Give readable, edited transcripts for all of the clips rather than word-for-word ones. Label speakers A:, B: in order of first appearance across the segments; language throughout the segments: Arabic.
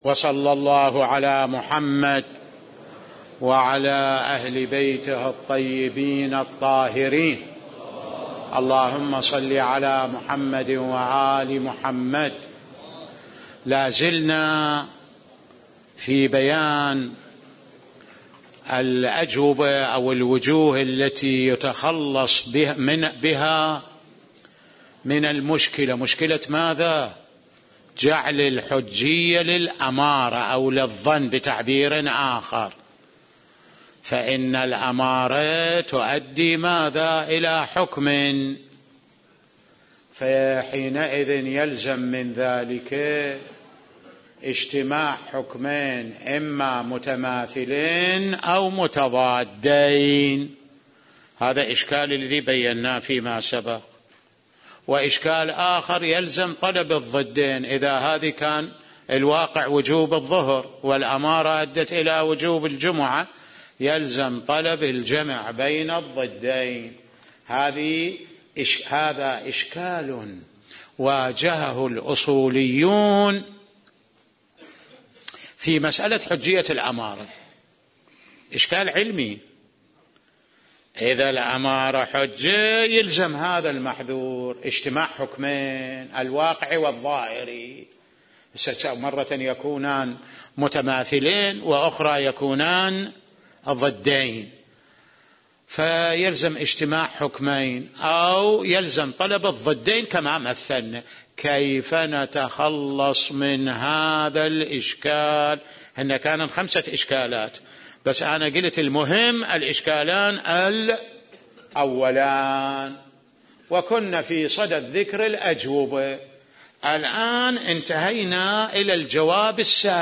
A: وصلى الله على محمد وعلى أهل بيته الطيبين الطاهرين. اللهم صل على محمد وآل محمد. لا زلنا في بيان الأجوبة أو الوجوه التي يتخلص بها من المشكلة. مشكلة ماذا؟ جعل الحجية للأمارة أو للظن بتعبير آخر، فإن الأمارة تؤدي ماذا؟ إلى حكم، فحينئذ يلزم من ذلك اجتماع حكمين إما متماثلين أو متضادين. هذا إشكال الذي بيناه فيما سبق. وإشكال آخر يلزم طلب الضدين، إذا هذه كان الواقع وجوب الظهر والأمارة أدت إلى وجوب الجمعة يلزم طلب الجمع بين الضدين. هذا إشكال واجهه الأصوليون في مسألة حجية الأمارة، إشكال علمي. إذا الأمارة حجة يلزم هذا المحذور اجتماع حكمين، الواقع والظاهري. مرة يكونان متماثلين وأخرى يكونان ضدين، فيلزم اجتماع حكمين أو يلزم طلب الضدين كما مثلنا. كيف نتخلص من هذا الإشكال؟ هن كانوا 5 إشكالات، بس أنا قلت المهم الإشكالان الأولان، وكنا في صدد ذكر الأجوبة. الآن انتهينا إلى الجواب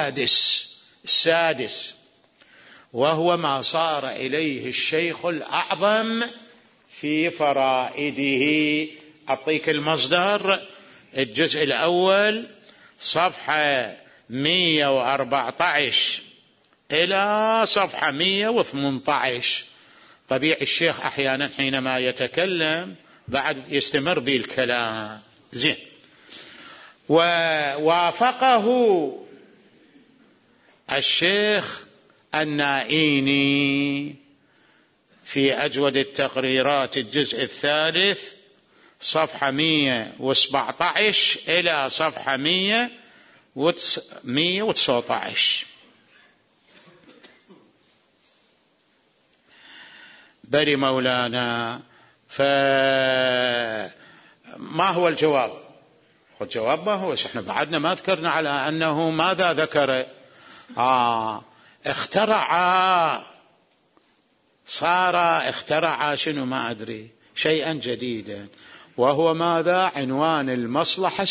A: السادس، وهو ما صار إليه الشيخ الأعظم في فرائده. أعطيك المصدر: الجزء الأول صفحة 114 إلى صفحة 118. طبيعي الشيخ أحيانا حينما يتكلم بعد يستمر بالكلام. زين. ووافقه الشيخ النائيني في أجود التقريرات الجزء الثالث صفحة 117 إلى صفحة 119. بل مولانا، فما هو الجواب؟ الجواب ما هو؟ احنا بعدنا ما ذكرنا على أنه ماذا ذكر. اخترع شنو ما أدري شيئا جديدا، وهو ماذا؟ عنوان المصلحة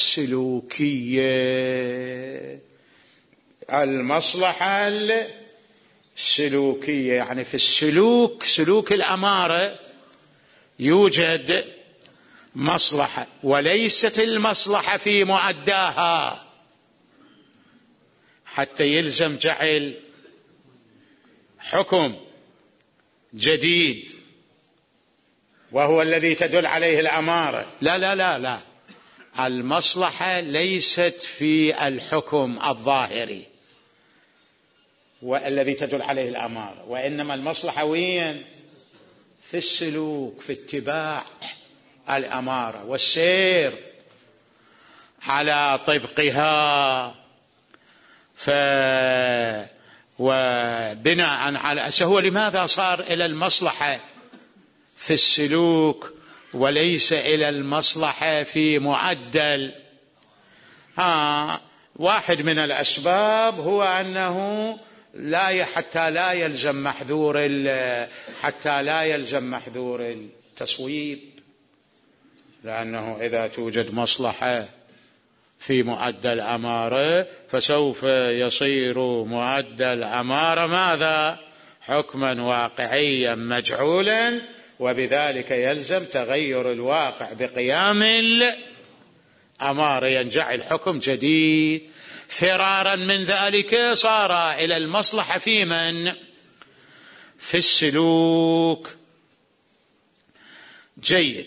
A: السلوكية. المصلحة السلوكية يعني في السلوك، سلوك الأمارة يوجد مصلحة، وليست المصلحة في مؤداها، حتى يلزم جعل حكم جديد وهو الذي تدل عليه الأمارة. لا لا لا لا، المصلحة ليست في الحكم الظاهري والذي تدل عليه الأمارة، وإنما المصلحة وين؟ في السلوك، في اتباع الأمارة والسير على طبقها. وبناء على هو لماذا صار إلى المصلحة في السلوك وليس إلى المصلحة في معدل؟ واحد من الأسباب هو أنه حتى لا يلزم محذور التصويب، لأنه إذا توجد مصلحة في مؤدى الأمارة فسوف يصير مؤدى الأمارة ماذا؟ حكما واقعيا مجعولا، وبذلك يلزم تغير الواقع بقيام الأمارة، ينجعل حكم جديد. فرارا من ذلك صار إلى المصلحة في من؟ في السلوك. جيد.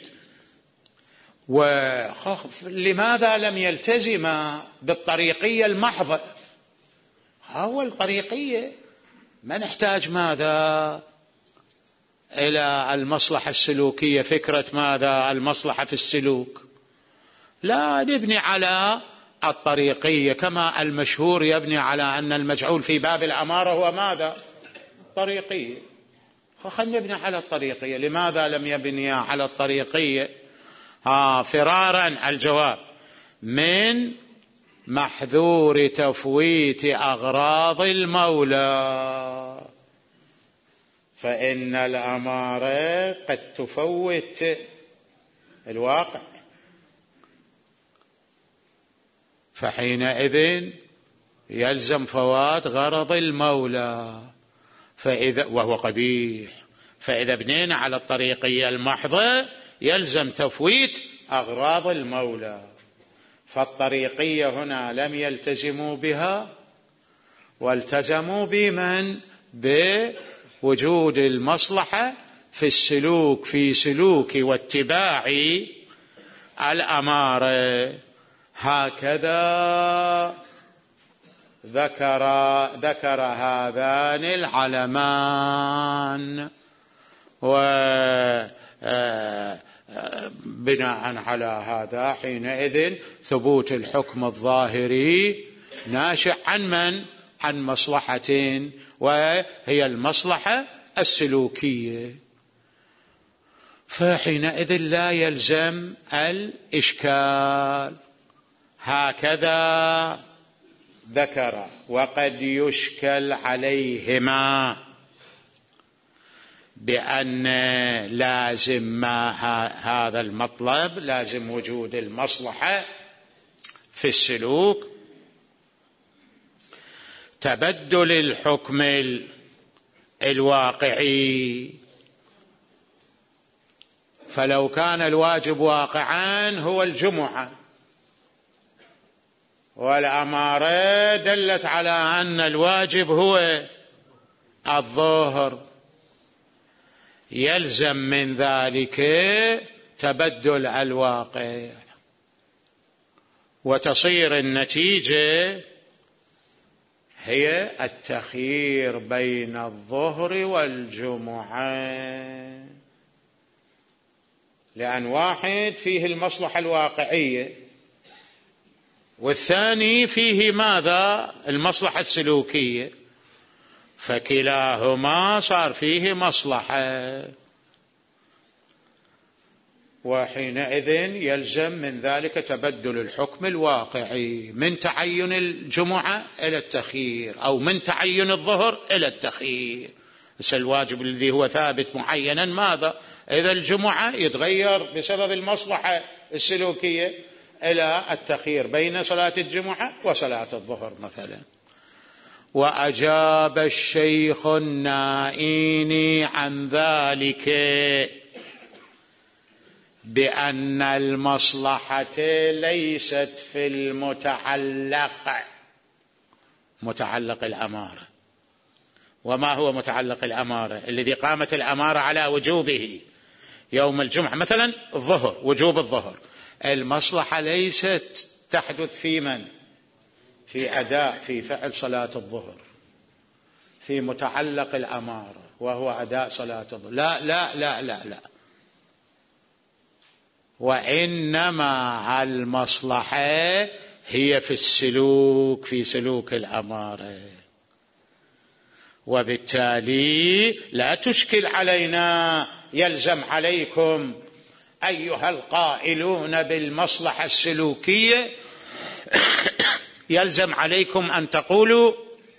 A: ولماذا لم يلتزم بالطريقية المحضة؟ هو الطريقية ما نحتاج ماذا إلى المصلحة السلوكية، فكرة ماذا المصلحة في السلوك، لا نبني على الطريقية كما المشهور يبني على أن المجعول في باب الأمارة هو ماذا طريقية. خلينا نبني على الطريقية. لماذا لم يبني على الطريقية؟ فرارا الجواب من محذور تفويت أغراض المولى، فإن الأمارة قد تفوت الواقع، فحينئذ يلزم فوات غرض المولى وهو قبيح. فإذا بنينا على الطريقية المحضة يلزم تفويت أغراض المولى، فالطريقية هنا لم يلتزموا بها والتزموا بمن؟ بوجود المصلحة في السلوك، في سلوك واتباع الأمارة. هكذا ذكر هذان العلمان، وبناء على هذا حينئذ ثبوت الحكم الظاهري ناشئ عن من؟ عن مصلحة، وهي المصلحة السلوكية، فحينئذ لا يلزم الإشكال. هكذا ذكر. وقد يشكل عليهما بأن لازم ما هذا المطلب، لازم وجود المصلحة في السلوك، تبدل الحكم الواقعي. فلو كان الواجب واقعا هو الجمعة والأمارة دلت على أن الواجب هو الظهر، يلزم من ذلك تبدل الواقع، وتصير النتيجة هي التخيير بين الظهر والجمعة، لأن واحد فيه المصلحة الواقعية والثاني فيه ماذا؟ المصلحة السلوكية، فكلاهما صار فيه مصلحة، وحينئذ يلزم من ذلك تبدل الحكم الواقعي من تعين الجمعة إلى التخيير، أو من تعين الظهر إلى التخيير. الواجب الذي هو ثابت معينا ماذا؟ إذا الجمعة يتغير بسبب المصلحة السلوكية إلى التخيير بين صلاة الجمعة وصلاة الظهر مثلا. وأجاب الشيخ النائيني عن ذلك بأن المصلحة ليست في متعلق الأمارة. وما هو متعلق الأمارة؟ الذي قامت الأمارة على وجوبه يوم الجمعة مثلا الظهر، وجوب الظهر، المصلحة ليست تحدث في من؟ في أداء، في فعل صلاة الظهر، في متعلق الأمارة وهو أداء صلاة الظهر. لا لا لا لا لا، وإنما المصلحة هي في السلوك، في سلوك الأمارة، وبالتالي لا تشكل علينا. يلزم عليكم أيها القائلون بالمصلحة السلوكية يلزم عليكم أن تقولوا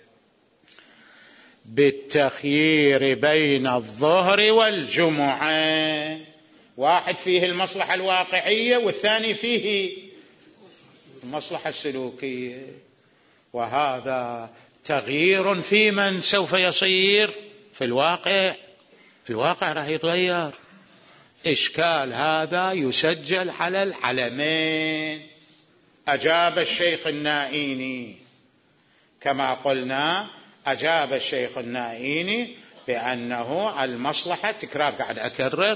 A: بالتخيير بين الظهر والجمعة، واحد فيه المصلحة الواقعية والثاني فيه المصلحة السلوكية، وهذا تغيير في من سوف يصير في الواقع. الواقع راح يتغير. إشكال هذا يسجل على العلمين. أجاب الشيخ النائيني كما قلنا، أجاب الشيخ النائيني بأنه المصلحة، تكرار قاعد أكرر،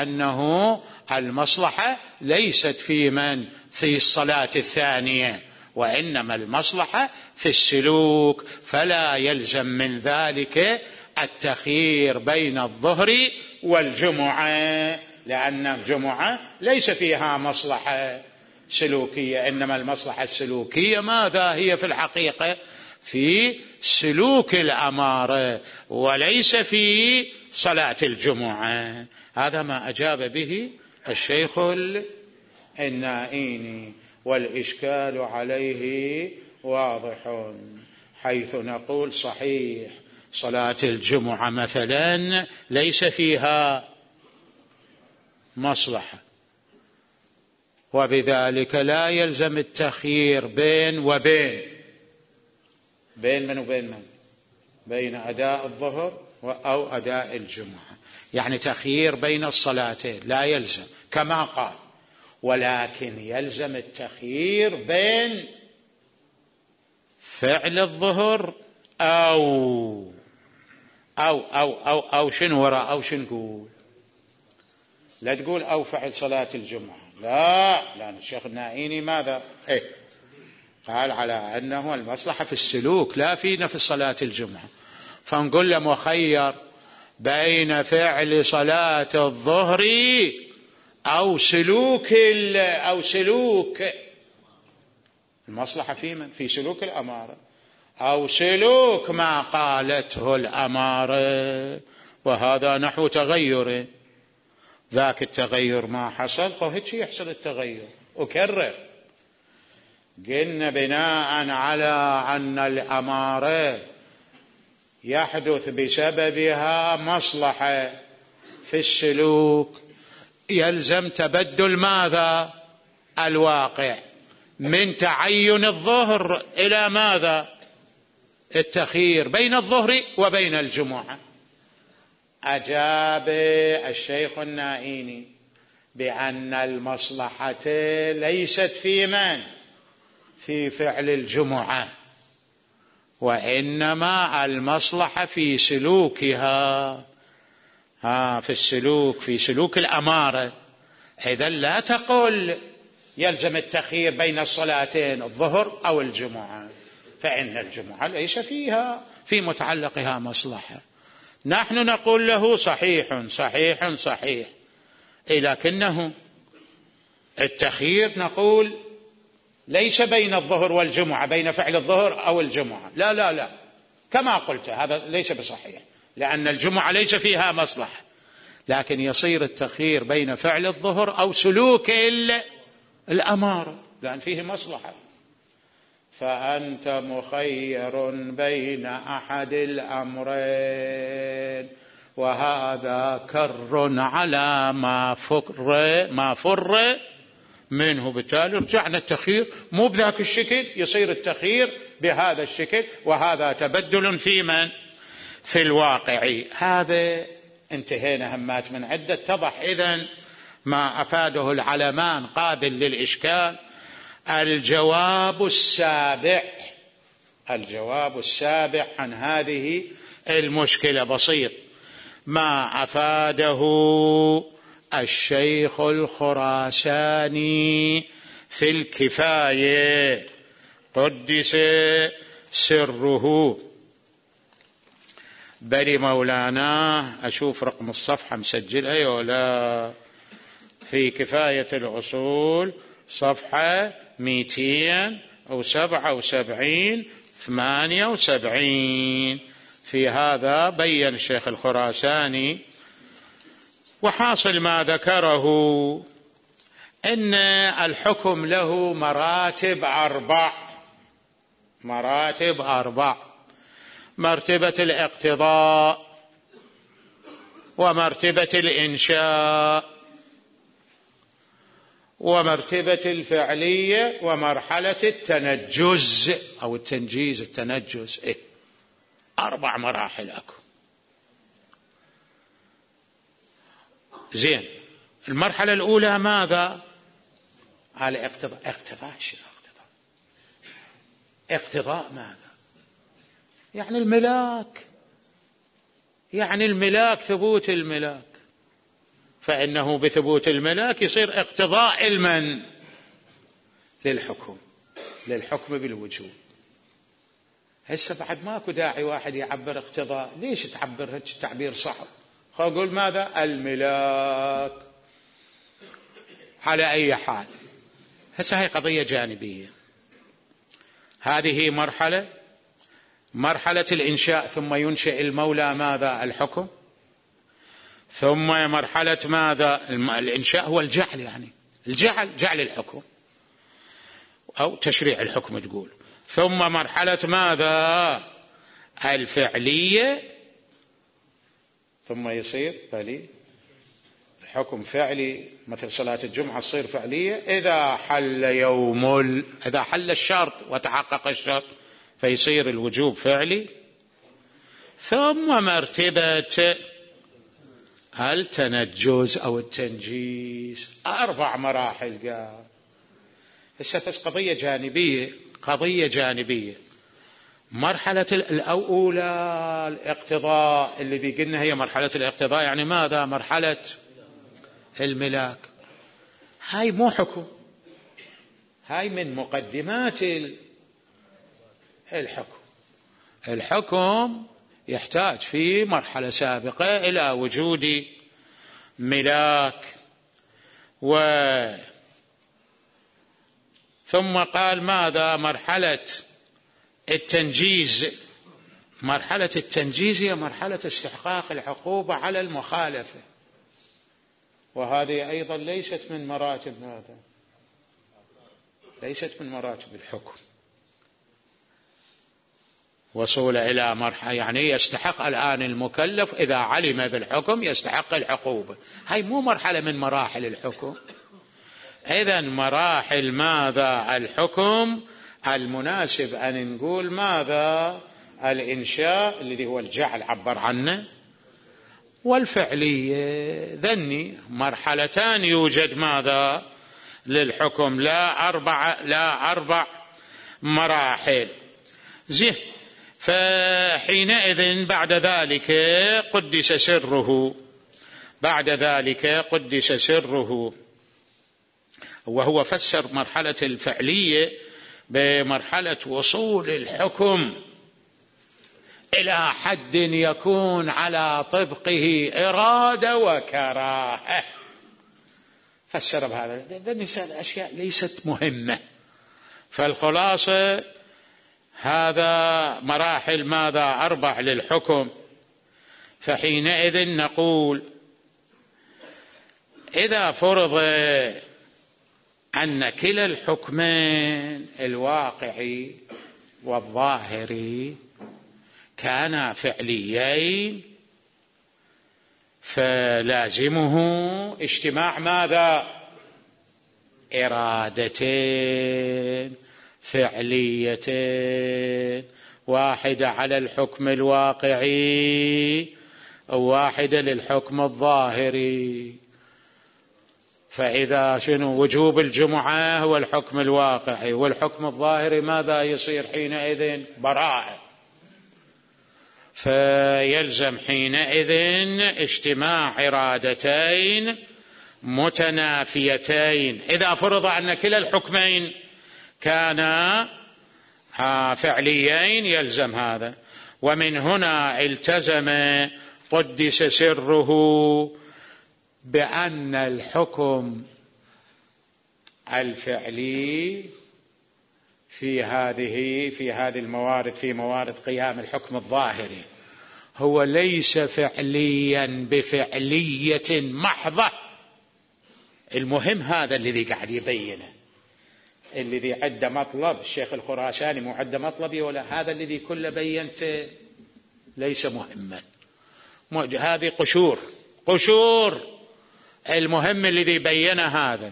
A: بأنه المصلحة ليست في من؟ في الصلاة الثانية، وإنما المصلحة في السلوك، فلا يلزم من ذلك التخيير بين الظهر والجمعة، لأن الجمعة ليس فيها مصلحة سلوكية، إنما المصلحة السلوكية ماذا هي في الحقيقة؟ في سلوك الأمارة، وليس في صلاة الجمعة. هذا ما أجاب به الشيخ النائيني، والإشكال عليه واضح، حيث نقول صحيح صلاة الجمعة مثلا ليس فيها مصلحة، وبذلك لا يلزم التخيير بين وبين. بين من وبين من؟ بين أداء الظهر أو أداء الجمعة، يعني تخيير بين الصلاتين لا يلزم كما قال، ولكن يلزم التخيير بين فعل الظهر أو شنو وراء، أو شنو نقول؟ لا تقول أو فعل صلاة الجمعة، لا، لأن الشيخ النائيني ماذا؟ قال على أنه المصلحة في السلوك لا في نفس صلاة الجمعة، فنقول له مخير بين فعل صلاة الظهر أو سلوك المصلحة في من؟ في سلوك الأمارة أو سلوك ما قالته الأمارة، وهذا نحو تغير، ذاك التغير ما حصل وهيك يحصل التغير. أكرر، قلنا بناء على أن الأمارة يحدث بسببها مصلحة في السلوك، يلزم تبدل ماذا؟ الواقع، من تعين الظهر إلى ماذا؟ التخيير بين الظهر وبين الجمعة. أجاب الشيخ النائيني بأن المصلحة ليست في من؟ في فعل الجمعة، وإنما المصلحة في سلوكها، في سلوك الأمارة. إذن لا تقل يلزم التخيير بين الصلاتين الظهر أو الجمعة، فإن الجمعة ليس فيها في متعلقها مصلحة. نحن نقول له صحيح صحيح صحيح، لكنه التخيير نقول ليس بين الظهر والجمعة، بين فعل الظهر أو الجمعة، لا لا لا، كما قلت هذا ليس بصحيح، لأن الجمعة ليس فيها مصلحة، لكن يصير التخيير بين فعل الظهر أو سلوك الأمارة، لأن فيه مصلحة. فأنت مخير بين أحد الأمرين، وهذا كر على ما فر منه. بالتالي رجعنا التخيير مو بذاك الشكل، يصير التخيير بهذا الشكل، وهذا تبدل في من؟ في الواقع. هذا انتهينا همات من عدة. اتضح إذن ما أفاده العلمان قابل للإشكال. الجواب السابع عن هذه المشكلة بسيط، ما أفاده الشيخ الخراساني في الكفاية قدس سره. بل مولانا أشوف رقم الصفحة مسجلها ولا؟ في كفاية الأصول صفحة 277 78. في هذا بين الشيخ الخراساني، وحاصل ما ذكره أن الحكم له مراتب أربع: مرتبة الاقتضاء، ومرتبة الإنشاء، ومرتبة الفعلية، ومرحلة التنجز أو التنجيز التنجز. 4 مراحل أكو. زين، المرحلة الأولى ماذا؟ على اقتضاء. اقتضاء شنو؟ اقتضاء ماذا؟ يعني الملاك ثبوت الملاك، فإنه بثبوت الملاك يصير اقتضاء المن للحكم. للحكم بالوجوب. هسه بعد ماكو داعي واحد يعبر اقتضاء، ليش تعبر هيك تعبير صعب؟ خلينا نقول ماذا؟ الملاك على أي حال. هسه هي قضية جانبية. هذه مرحلة الإنشاء، ثم ينشئ المولى ماذا؟ الحكم. ثم مرحلة ماذا؟ الإنشاء هو الجعل، يعني جعل الحكم أو تشريع الحكم تقول. ثم مرحلة ماذا؟ الفعلية، ثم يصير حكم فعلي، مثل صلاة الجمعة تصير فعلية إذا حل الشرط وتحقق الشرط فيصير الوجوب فعلي. ثم مرتبة التنجز أو التنجيز، 4 مراحل قال. هسه قضية جانبية. مرحلة الأولى الاقتضاء، الذي قلنا هي مرحلة الاقتضاء، يعني ماذا؟ مرحلة الملاك. هاي مو حكم، هاي من مقدمات الحكم. الحكم يحتاج في مرحلة سابقة إلى وجود ملاك. ثم قال ماذا؟ مرحلة التنجيز. مرحلة التنجيز هي مرحلة استحقاق العقوبة على المخالفة، وهذه أيضا ليست من مراتب الحكم. وصول إلى مرحلة يعني يستحق الآن المكلف إذا علم بالحكم يستحق العقوبة. هاي مو مرحلة من مراحل الحكم. إذن مراحل ماذا؟ الحكم المناسب أن نقول ماذا؟ الإنشاء الذي هو الجعل عبر عنه، والفعلية. ذني مرحلتان يوجد ماذا؟ للحكم، لا أربع مراحل. زين. فحينئذ بعد ذلك قدس سره، وهو فسر مرحلة الفعلية بمرحلة وصول الحكم إلى حد يكون على طبقه إرادة وكراهة. فسر بهذا. الأشياء ليست مهمة. فالخلاصة هذا مراحل ماذا؟ 4 للحكم. فحينئذ نقول إذا فرض أن كلا الحكمين الواقعي والظاهري كانا فعليين، فلازمه اجتماع ماذا؟ إرادتين فعليتين، واحدة على الحكم الواقعي وواحدة للحكم الظاهري. فإذا وجوب الجمعة هو الحكم الواقعي، والحكم الظاهري ماذا يصير حينئذ؟ براءة. فيلزم حينئذ اجتماع إرادتين متنافيتين إذا فرض أن كلا الحكمين كانا فعليين، يلزم هذا. ومن هنا التزم قدس سره بأن الحكم الفعلي في هذه الموارد، في موارد قيام الحكم الظاهري، هو ليس فعليا بفعلية محضة. المهم هذا الذي قاعد يبينه، الذي عد مطلب الشيخ الخراساني، مو عد مطلبي ولا هذا الذي كله بينته ليس مهما. هذه قشور المهم الذي بين هذا.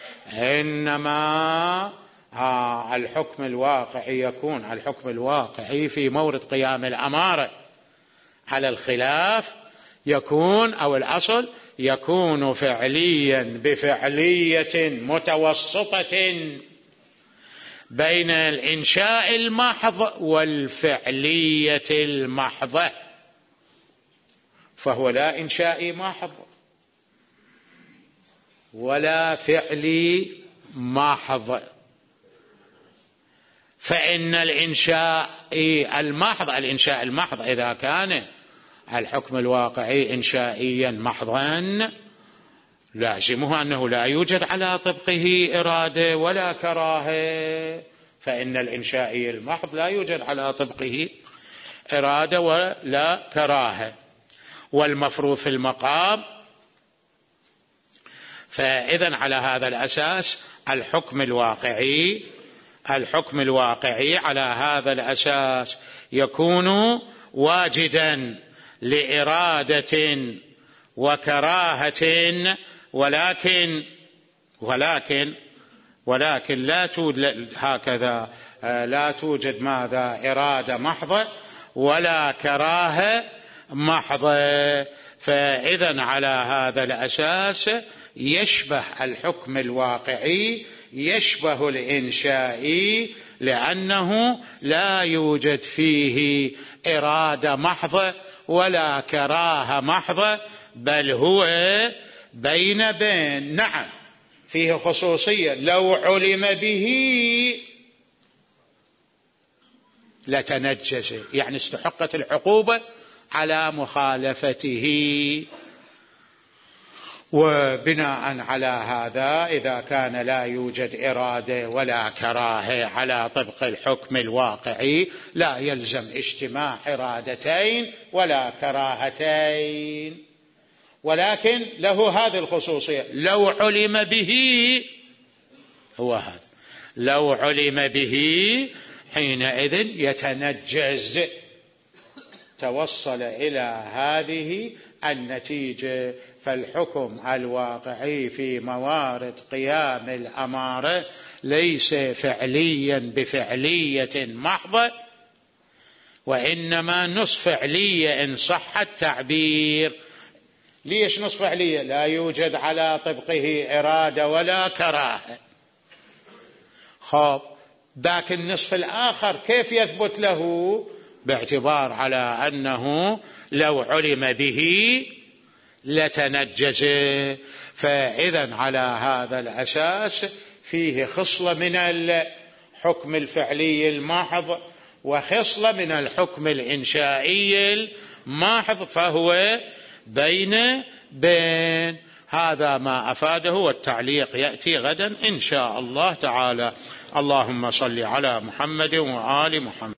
A: إنما الحكم الواقعي يكون الحكم الواقعي في مورد قيام الأمارة على الخلاف يكون، أو الأصل يكون فعليا بفعلية متوسطة بين الإنشاء المحض والفعلية المحضة. فهو لا إنشائي محض ولا فعلي محض، فإن الإنشاء المحض إذا كان الحكم الواقعي إنشائيا محضا لازمه أنه لا يوجد على طبقه إرادة ولا كراهة، فإن الإنشائي المحض لا يوجد على طبقه إرادة ولا كراهة. والمفروض في المقام، فإذن على هذا الأساس الحكم الواقعي على هذا الأساس يكون واجدا لإرادة وكراهة، ولكن لا توجد هكذا، لا توجد ماذا؟ إرادة محضة ولا كراهة محضة. فإذن على هذا الأساس يشبه الحكم الواقعي يشبه الإنشائي، لأنه لا يوجد فيه إرادة محضة ولا كراهة محضة، بل هو بين. نعم فيه خصوصية، لو علم به لتنجز، يعني استحقت العقوبة على مخالفته. وبناء على هذا إذا كان لا يوجد إرادة ولا كراهة على طبق الحكم الواقعي لا يلزم اجتماع إرادتين ولا كراهتين، ولكن له هذه الخصوصية، لو علم به، هو هذا، لو علم به حينئذ يتنجز. توصل إلى هذه النتيجة. فالحكم الواقعي في موارد قيام الأمارة ليس فعليا بفعلية محضة، وإنما نصف فعلية إن صح التعبير. ليش نصف فعلية؟ لا يوجد على طبقه إرادة ولا كراهة. خب ذاك النصف الآخر كيف يثبت له؟ باعتبار على أنه لو علم به لتنجز. فإذا على هذا الأساس فيه خصلة من الحكم الفعلي الماحظ وخصلة من الحكم الإنشائي الماحظ، فهو بين. هذا ما أفاده، والتعليق يأتي غدا إن شاء الله تعالى. اللهم صل على محمد وآل محمد.